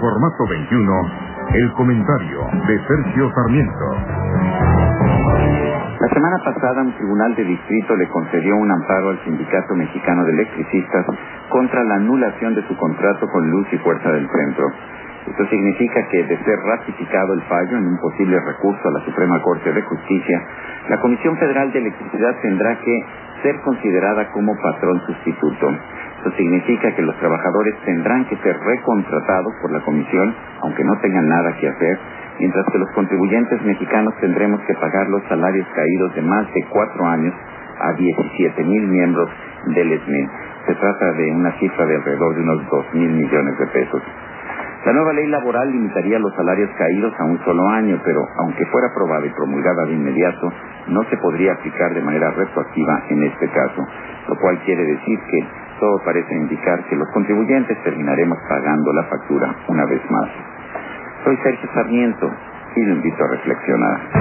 formato 21, el comentario de Sergio Sarmiento. La semana pasada, un tribunal de distrito le concedió un amparo al Sindicato Mexicano de Electricistas contra la anulación de su contrato con Luz y Fuerza del Centro. Esto significa que, de ser ratificado el fallo en un posible recurso a la Suprema Corte de Justicia, la Comisión Federal de Electricidad tendrá que ser considerada como patrón sustituto. Esto significa que los trabajadores tendrán que ser recontratados por la Comisión, aunque no tengan nada que hacer, mientras que los contribuyentes mexicanos tendremos que pagar los salarios caídos de más de 4 años a 17,000 miembros del SME. Se trata de una cifra de alrededor de unos 2,000 millones de pesos. La nueva ley laboral limitaría los salarios caídos a un solo año, pero aunque fuera aprobada y promulgada de inmediato, no se podría aplicar de manera retroactiva en este caso, lo cual quiere decir que todo parece indicar que los contribuyentes terminaremos pagando la factura una vez más. Soy Sergio Sarmiento y lo invito a reflexionar.